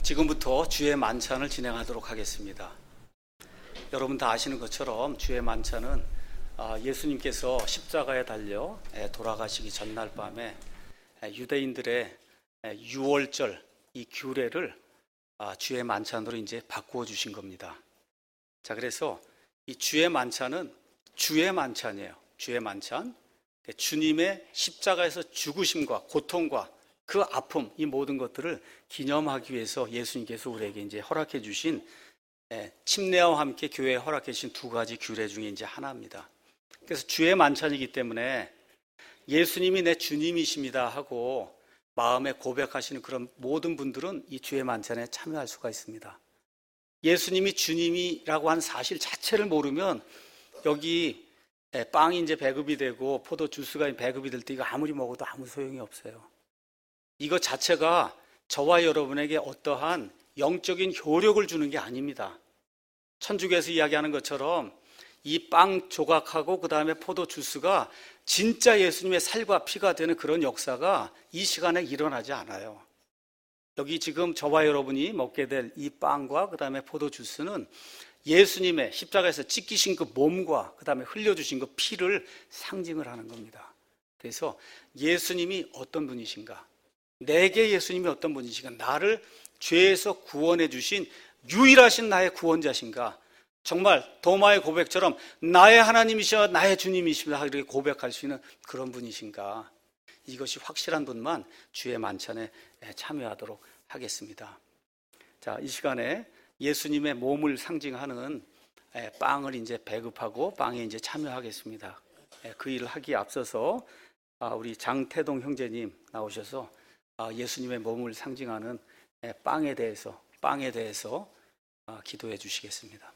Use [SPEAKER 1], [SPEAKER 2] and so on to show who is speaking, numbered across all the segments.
[SPEAKER 1] 지금부터 주의 만찬을 진행하도록 하겠습니다. 여러분 다 아시는 것처럼 주의 만찬은 예수님께서 십자가에 달려 돌아가시기 전날 밤에 유대인들의 유월절 이 규례를 주의 만찬으로 이제 바꾸어 주신 겁니다. 자, 그래서 이 주의 만찬은 주의 만찬이에요. 주의 만찬. 주님의 십자가에서 죽으심과 고통과 그 아픔, 이 모든 것들을 기념하기 위해서 예수님께서 우리에게 이제 허락해 주신 침례와 함께 교회에 허락해 주신 두 가지 규례 중에 이제 하나입니다. 그래서 주의 만찬이기 때문에 예수님이 내 주님이십니다 하고 마음에 고백하시는 그런 모든 분들은 이 주의 만찬에 참여할 수가 있습니다. 예수님이 주님이라고 한 사실 자체를 모르면 여기 빵이 이제 배급이 되고 포도 주스가 배급이 될 때 이거 아무리 먹어도 아무 소용이 없어요. 이거 자체가 저와 여러분에게 어떠한 영적인 효력을 주는 게 아닙니다. 천주교에서 이야기하는 것처럼 이 빵 조각하고 그 다음에 포도 주스가 진짜 예수님의 살과 피가 되는 그런 역사가 이 시간에 일어나지 않아요. 여기 지금 저와 여러분이 먹게 될 이 빵과 그 다음에 포도 주스는 예수님의 십자가에서 찢기신 그 몸과 그 다음에 흘려주신 그 피를 상징을 하는 겁니다. 그래서 예수님이 어떤 분이신가, 내게 예수님이 어떤 분이신가, 나를 죄에서 구원해 주신 유일하신 나의 구원자신가, 정말 도마의 고백처럼 나의 하나님이시여 나의 주님이십니다 이렇게 고백할 수 있는 그런 분이신가, 이것이 확실한 분만 주의 만찬에 참여하도록 하겠습니다. 자, 이 시간에 예수님의 몸을 상징하는 빵을 이제 배급하고 빵에 이제 참여하겠습니다. 그 일을 하기에 앞서서 우리 장태동 형제님 나오셔서 예수님의 몸을 상징하는 빵에 대해서 기도해 주시겠습니다.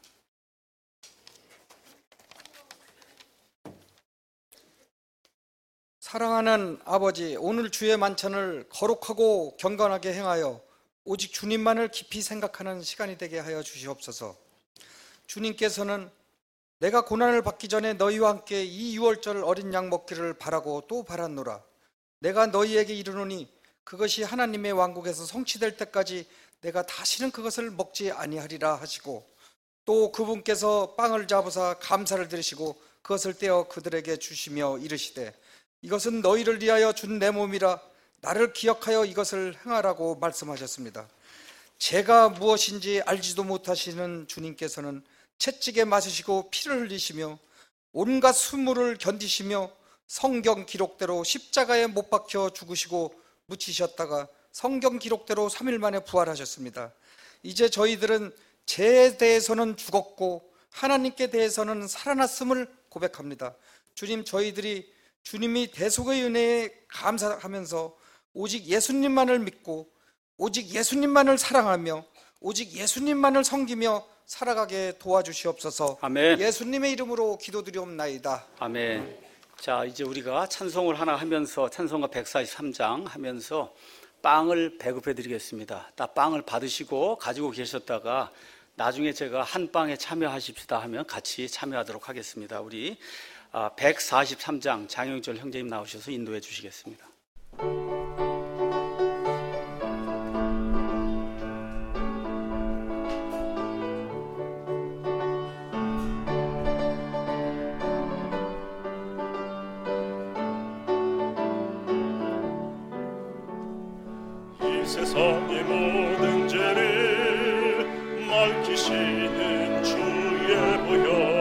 [SPEAKER 2] 사랑하는 아버지, 오늘 주의 만찬을 거룩하고 경건하게 행하여 오직 주님만을 깊이 생각하는 시간이 되게 하여 주시옵소서. 주님께서는 내가 고난을 받기 전에 너희와 함께 이 유월절 어린 양 먹기를 바라고 또 바랐노라. 내가 너희에게 이르노니 그것이 하나님의 왕국에서 성취될 때까지 내가 다시는 그것을 먹지 아니하리라 하시고, 또 그분께서 빵을 잡으사 감사를 드리시고 그것을 떼어 그들에게 주시며 이르시되 이것은 너희를 위하여 준 내 몸이라 나를 기억하여 이것을 행하라고 말씀하셨습니다. 죄가 무엇인지 알지도 못하시는 주님께서는 채찍에 맞으시고 피를 흘리시며 온갖 수모를 견디시며 성경 기록대로 십자가에 못 박혀 죽으시고 묻히셨다가 성경 기록대로 3일 만에 부활하셨습니다. 이제 저희들은 죄에 대해서는 죽었고 하나님께 대해서는 살아났음을 고백합니다. 주님, 저희들이 주님이 대속의 은혜에 감사하면서 오직 예수님만을 믿고 오직 예수님만을 사랑하며 오직 예수님만을 섬기며 살아가게 도와주시옵소서.
[SPEAKER 1] 아멘.
[SPEAKER 2] 예수님의 이름으로 기도드리옵나이다.
[SPEAKER 1] 아멘. 자, 이제 우리가 찬송을 하나 하면서 찬송가 143장 하면서 빵을 배급해 드리겠습니다. 딱 빵을 받으시고 가지고 계셨다가 나중에 제가 한 빵에 참여하십시다 하면 같이 참여하도록 하겠습니다. 우리 143장 장영철 형제님 나오셔서 인도해 주시겠습니다.
[SPEAKER 3] 이 세상의 모든 죄를 밝히시는 주의 보혈,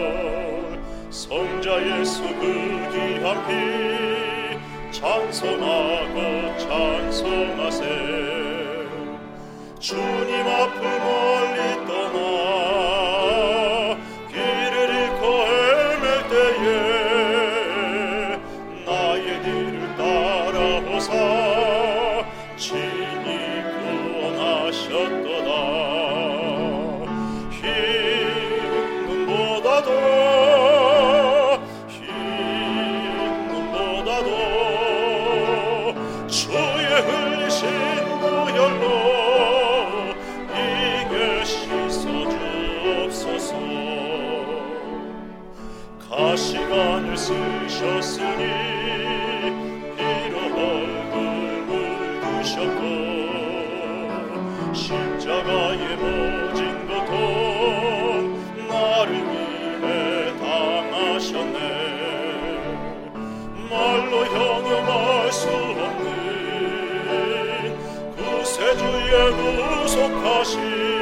[SPEAKER 3] 성자 예수 그 귀한 피 찬송하고 찬송하세. 주님 앞을 멀리 떠나 길을 잃고 헤맬 때에 나의 뒤를 따라오사 친히 구원하셨도다. 흰 눈보다도 주의 흘리신 보혈로 이게 씻어주옵소서. 가시관을 쓰셨으니 피로 얼굴 물드셨고 없는 구세주의 구속하심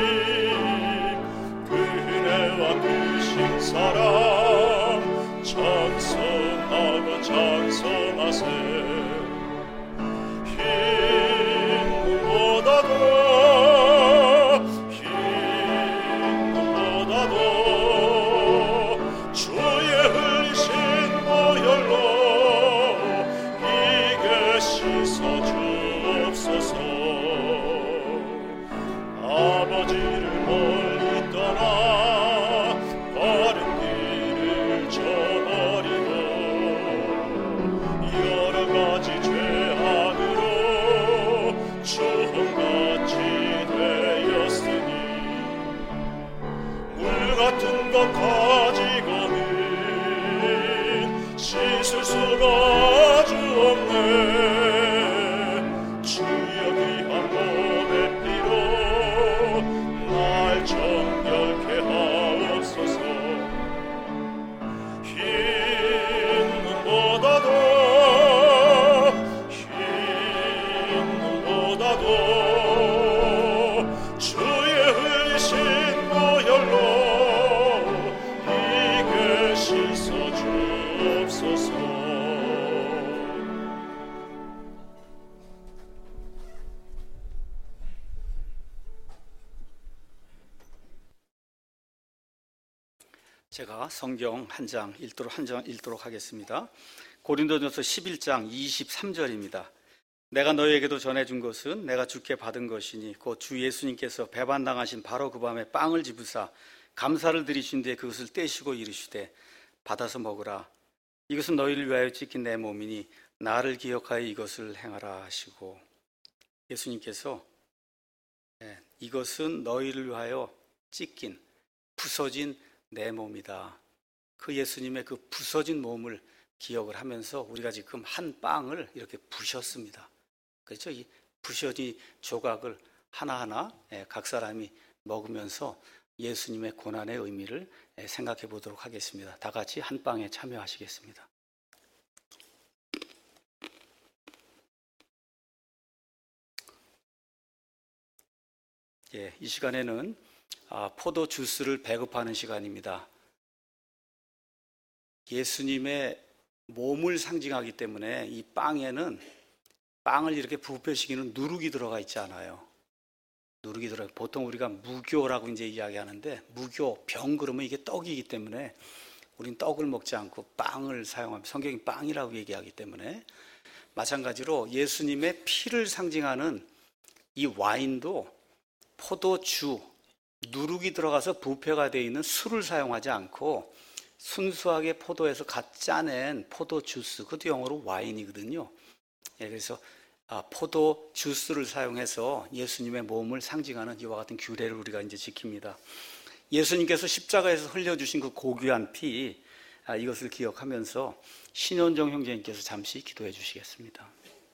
[SPEAKER 3] 그 은혜와 크신 사랑 찬송하고 찬송하세 흰 눈보다도 주의 흘리신 보혈로 이게 씻어 주옵소서 아버지를 멀리 떠나 바른 길을 저버리고 여러 가지 죄악으로 주홍같이 되었으니 물 같은 것 가지고는 씻을 수가 아주 없네 주여 귀한 몸의 피로 날 정결케 하옵소서 흰 눈보다도 주의 흘리신 보혈로 이게 씻어 주옵소서
[SPEAKER 1] 제가 성경 한 장 읽도록 하겠습니다. 고린도전서 11장 23절입니다. 내가 너희에게도 전해준 것은 내가 주께 받은 것이니 곧 주 예수님께서 배반당하신 바로 그 밤에 빵을 집으사 감사를 드리신 뒤에 그것을 떼시고 이르시되 받아서 먹으라 이것은 너희를 위하여 찢긴 내 몸이니 나를 기억하여 이것을 행하라 하시고 예수님께서 이것은 너희를 위하여 찢긴 부서진 내 몸이다. 그 예수님의 그 부서진 몸을 기억을 하면서 우리가 지금 한 빵을 이렇게 부셨습니다. 그렇죠? 이 부셔진 조각을 하나하나 각 사람이 먹으면서 예수님의 고난의 의미를 생각해 보도록 하겠습니다. 다 같이 한 빵에 참여하시겠습니다. 이 시간에는 포도 주스를 배급하는 시간입니다. 예수님의 몸을 상징하기 때문에 이 빵에는 빵을 이렇게 부패시키는 누룩이 들어가 있지 않아요. 누룩이 들어가. 보통 우리가 무교라고 이제 이야기하는데 무교 병 그러면 이게 떡이기 때문에 우린 떡을 먹지 않고 빵을 사용하면 성경이 빵이라고 얘기하기 때문에 마찬가지로 예수님의 피를 상징하는 이 와인도 포도주 누룩이 들어가서 부패가 되어 있는 술을 사용하지 않고 순수하게 포도에서 갓 짜낸 포도 주스, 그것도 영어로 와인이거든요. 그래서 포도 주스를 사용해서 예수님의 몸을 상징하는 이와 같은 규례를 우리가 이제 지킵니다. 예수님께서 십자가에서 흘려주신 그 고귀한 피, 이것을 기억하면서 신현정 형제님께서 잠시 기도해 주시겠습니다.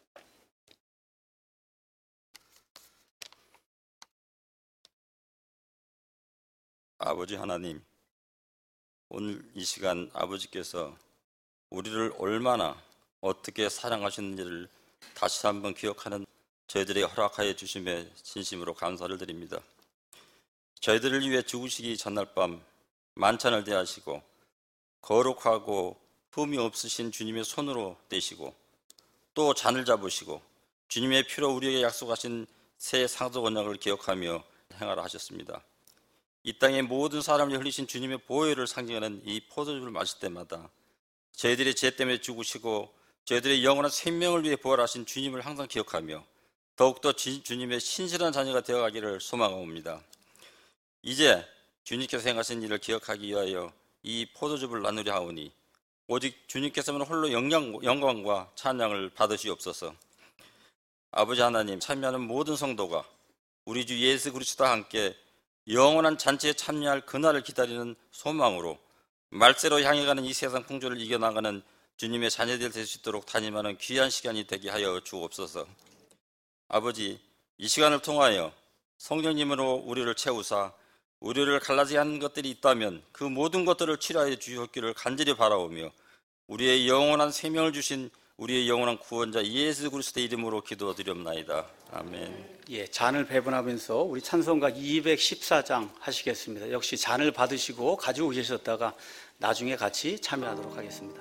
[SPEAKER 4] 아버지 하나님, 오늘 이 시간 아버지께서 우리를 얼마나 어떻게 사랑하셨는지를 다시 한번 기억하는 저희들에게 허락하여 주심에 진심으로 감사를 드립니다. 저희들을 위해 죽으시기 전날 밤 만찬을 대하시고 거룩하고 흠이 없으신 주님의 손으로 떼시고 또 잔을 잡으시고 주님의 피로 우리에게 약속하신 새 상속 언약을 기억하며 행하라 하셨습니다. 이 땅의 모든 사람이 흘리신 주님의 보혈을 상징하는 이 포도주를 마실 때마다 저희들의 죄 때문에 죽으시고 저희들의 영원한 생명을 위해 부활하신 주님을 항상 기억하며 더욱더 주님의 신실한 자녀가 되어가기를 소망합니다. 이제 주님께서 행하신 일을 기억하기 위하여 이 포도주를 나누려 하오니 오직 주님께서만 홀로 영광과 찬양을 받으시옵소서. 아버지 하나님, 참여하는 모든 성도가 우리 주 예수 그리스도와 함께 영원한 잔치에 참여할 그날을 기다리는 소망으로 말세로 향해 가는 이 세상 풍조를 이겨나가는 주님의 자녀들 될 수 있도록 단임하는 귀한 시간이 되게 하여 주옵소서. 아버지, 이 시간을 통하여 성령님으로 우리를 채우사 우리를 갈라지게 하는 것들이 있다면 그 모든 것들을 치료하여 주셨기를 간절히 바라오며 우리의 영원한 생명을 주신 우리의 영원한 구원자 예수 그리스도의 이름으로 기도드리옵나이다. 아멘.
[SPEAKER 1] 예, 잔을 배분하면서 우리 찬송가 214장 하시겠습니다. 역시 잔을 받으시고 가지고 계셨다가 나중에 같이 참여하도록 하겠습니다.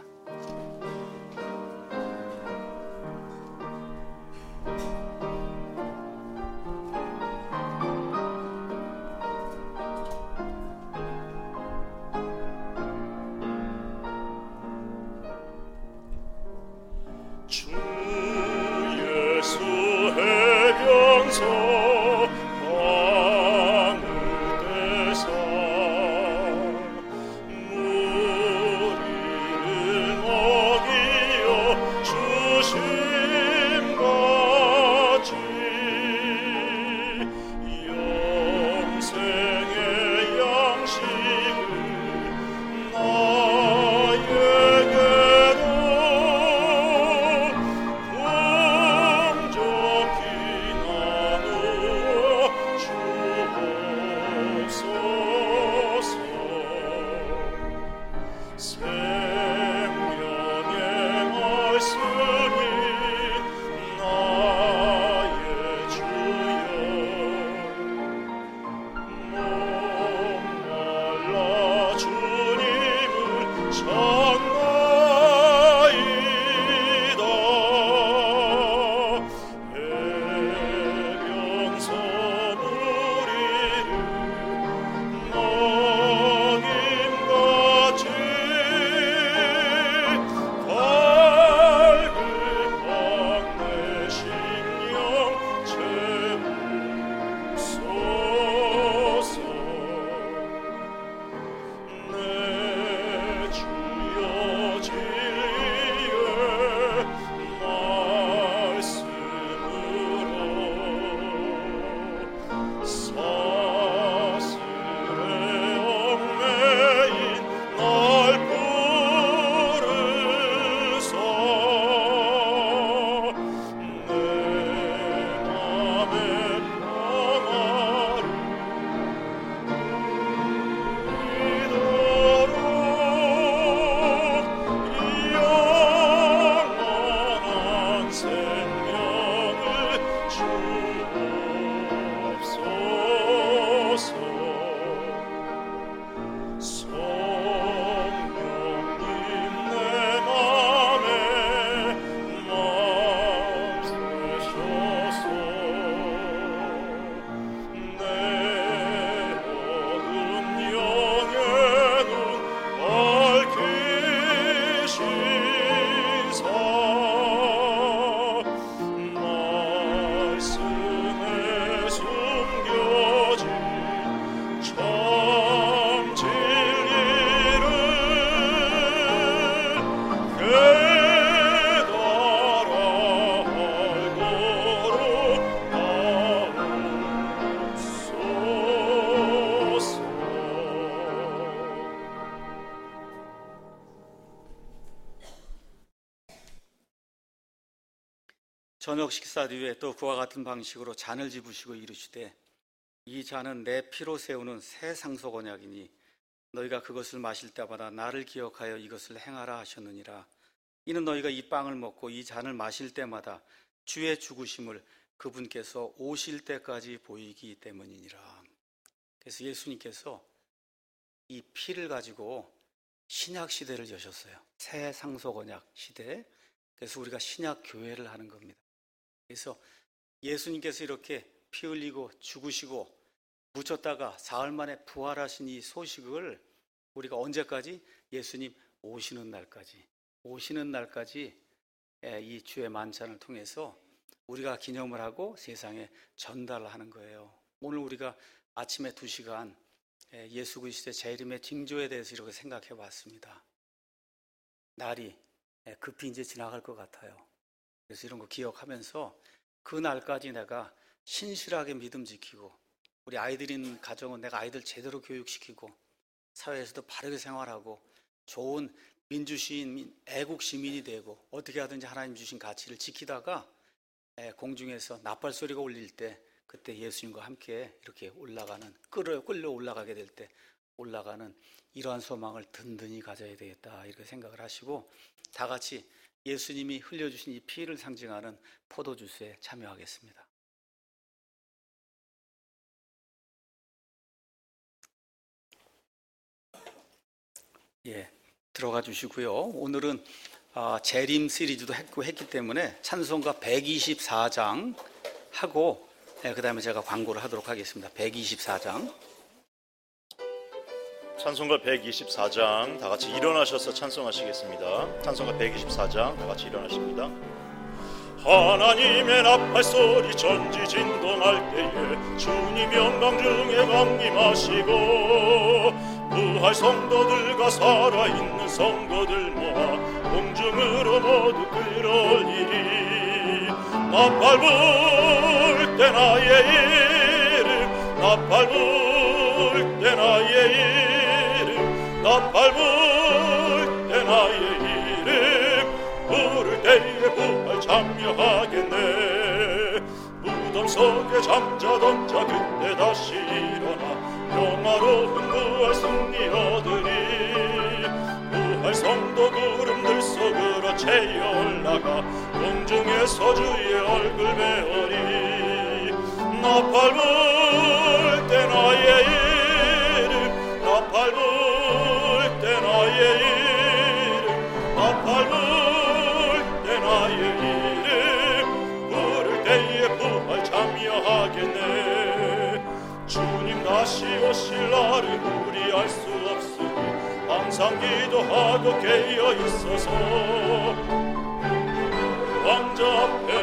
[SPEAKER 3] 주 예수 해변서 마음을 떼사 무리를 먹이어 주심같이 영생의 양식을 나에게도 풍족히 나누어 주옵소서. 생명의 말씀이 나의 주여 목말라 주님을 찾나이다. 해변서 무리를 먹임같이 갈급한 내 심령 채우소서. 내 주여 진리의 말씀으로 사슬에 얽매인 날 부르사 내 맘의 평화를 이도록 영원한 생명을 주옵소서. 성령님 내 맘에 멈추셔서 내 어두운 영의 눈 밝히시사 말씀에 숨겨진 참 진리를 깨달아 알고로 하옵소서.
[SPEAKER 1] 저녁 식사 뒤에 또 그와 같은 방식으로 잔을 집으시고 이르시되 이 잔은 내 피로 세우는 새 상속 언약이니 너희가 그것을 마실 때마다 나를 기억하여 이것을 행하라 하셨느니라. 이는 너희가 이 빵을 먹고 이 잔을 마실 때마다 주의 죽으심을 그분께서 오실 때까지 보이기 때문이니라. 그래서 예수님께서 이 피를 가지고 신약 시대를 여셨어요. 새 상속 언약 시대. 그래서 우리가 신약 교회를 하는 겁니다. 그래서 예수님께서 이렇게 피 흘리고 죽으시고 묻혔다가 사흘 만에 부활하신 이 소식을 우리가 언제까지? 예수님 오시는 날까지 이 주의 만찬을 통해서 우리가 기념을 하고 세상에 전달을 하는 거예요. 오늘 우리가 아침에 2시간 예수 그리스도의 재림의 징조에 대해서 이렇게 생각해 봤습니다. 날이 급히 이제 지나갈 것 같아요. 그래서 이런 거 기억하면서 그 날까지 내가 신실하게 믿음 지키고 우리 아이들 있는 가정은 내가 아이들 제대로 교육시키고 사회에서도 바르게 생활하고 좋은 민주시민, 애국 시민이 되고 어떻게 하든지 하나님 주신 가치를 지키다가 공중에서 나팔소리가 울릴 때 그때 예수님과 함께 이렇게 올라가는 끌려 올라가게 될 때 올라가는 이러한 소망을 든든히 가져야 되겠다 이렇게 생각을 하시고 다 같이 예수님이 흘려주신 이 피를 상징하는 포도주스에 참여하겠습니다. 예, 들어가 주시고요. 오늘은 재림 시리즈도 했기 때문에 찬송가 124장 하고 그 다음에 제가 광고를 하도록 하겠습니다. 124장.
[SPEAKER 3] 찬송가 124장 다 같이 일어나셔서 찬송하시겠습니다. 찬송가 124장 다 같이 일어나십니다. 하나님의 나팔 소리 전지진동할 때에 주님 영광 중에 강림하시고 부활 성도들과 살아있는 성도들 모아 공중으로 모두 끌어올리리. 나팔 불 때 나의 이름, 나팔 불 때 나의 이름, 나팔 불 때 나의 이름, 부를 때에 부활 참여하겠네. 무덤 속에 잠자던 자 그때 다시 일어나 영화로운 부활 승리 얻으리. 부활 성도 구름들 속으로 채여 올라가 공중에서 주의 얼굴 배우리. 나팔 불 때 나의 이름, 나팔 불 때 나의 이름, 나팔 불 때 나의 이름, 부를 때에 부활 참여하겠네. 주님 다시 오실 날을 우리 알 수 없으니 항상 기도하고 깨어 있어서 왕자 앞에